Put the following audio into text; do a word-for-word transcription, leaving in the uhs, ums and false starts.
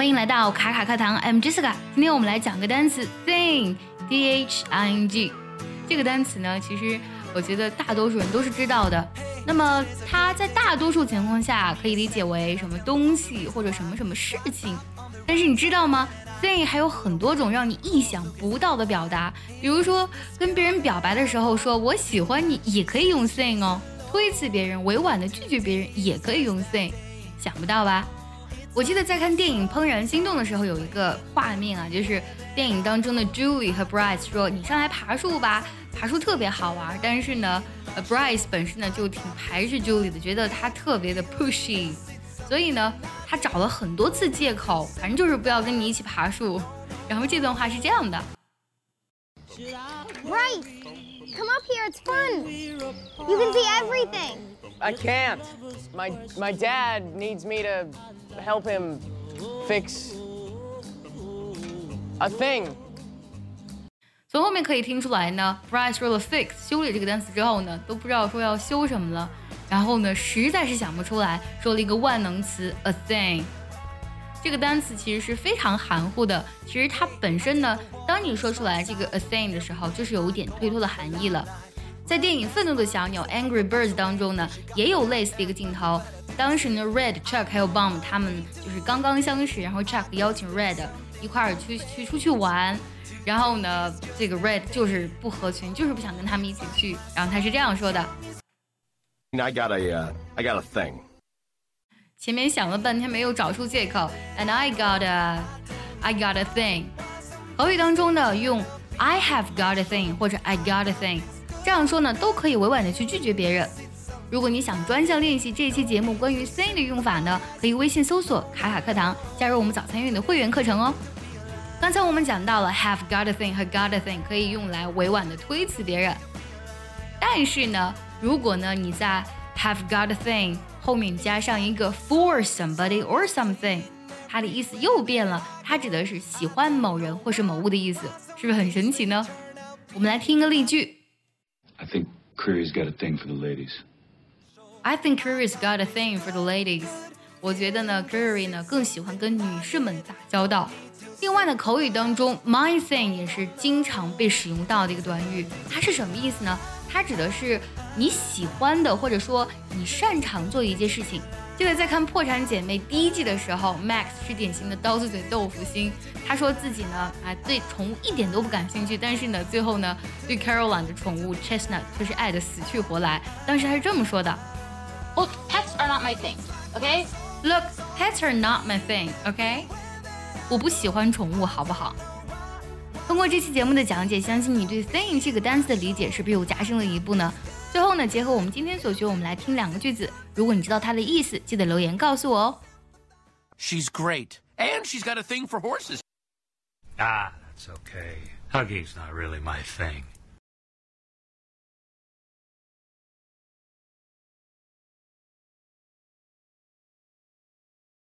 欢迎来到卡卡课堂 I'm Jessica。 今天我们来讲个单词 thing D H I N G。 这个单词呢，其实我觉得大多数人都是知道的。那么它在大多数情况下可以理解为什么东西或者什么什么事情。但是你知道吗， thing 还有很多种让你意想不到的表达。比如说跟别人表白的时候说我喜欢你也可以用 thing 哦，推辞别人委婉的拒绝别人也可以用 thing。 想不到吧？我记得在看电影《怦然心动》的时候，有一个画面啊，就是电影当中的 Julie 和 Bryce 说你上来爬树吧，爬树特别好玩。但是呢 Bryce 本身呢就挺排斥 Julie 的，觉得她特别的 pushy， 所以呢他找了很多次借口，反正就是不要跟你一起爬树。然后这段话是这样的 Bryce, come up here, it's fun. You can see everything. I can't. My my dad needs me to help him fix a thing. 从后面可以听出来呢 Bryce 说了 fix 修理这个单词之后呢，都不知道说要修什么了，然后呢实在是想不出来，说了一个万能词 a thing。 这个单词其实是非常含糊的，其实它本身呢，当你说出来这个 a thing 的时候，就是有一点推脱的含义了。在电影《愤怒的小鸟》 Angry Birds 当中呢，也有类似的一个镜头。当时呢 Red、Chuck 还有 Bum 他们就是刚刚相识，然后 Chuck 邀请 Red 一块儿去去出去玩，然后呢这个 Red 就是不合群，就是不想跟他们一起去，然后他是这样说的 I got a, uh, I got a thing。 前面想了半天没有找出借口 And I got a I got a thing。 口语当中呢用 I have got a thing 或者 I got a thing，这样说呢都可以委婉的去拒绝别人。如果你想专项练习这一期节目关于 thing 的用法呢，可以微信搜索卡卡课堂，加入我们早餐运的会员课程哦。刚才我们讲到了 have got a thing 和 got a thing 可以用来委婉的推辞别人，但是呢如果呢你在 have got a thing 后面加上一个 for somebody or something， 它的意思又变了，它指的是喜欢某人或是某物的意思，是不是很神奇呢？我们来听一个例句。 I think Curry's got a thing for the ladies. I think Curry's got a thing for the ladies. 我觉得呢 Curry 呢更喜欢跟女士们打交道。另外呢口语当中 my thing 也是经常被使用到的一个短语，它是什么意思呢？它指的是你喜欢的或者说你擅长做的一件事情。记得在看《破产姐妹》第一季的时候 Max 是典型的刀子嘴豆腐心，他说自己呢啊对宠物一点都不感兴趣，但是呢最后呢对 Caroline 的宠物 Chestnut 却是爱得死去活来。当时他是这么说的 Look, pets are not my thing, okay? Look, pets are not my thing, okay? 我不喜欢宠物好不好？通过这期节目的讲解，相信你对 thing 这个单词的理解是不是又加深了一步呢？最后呢，结合我们今天所学，我们来听两个句子。如果你知道它的意思，记得留言告诉我哦。 She's great, and she's got a thing for horses. Ah, that's okay. Hugging's not really my thing.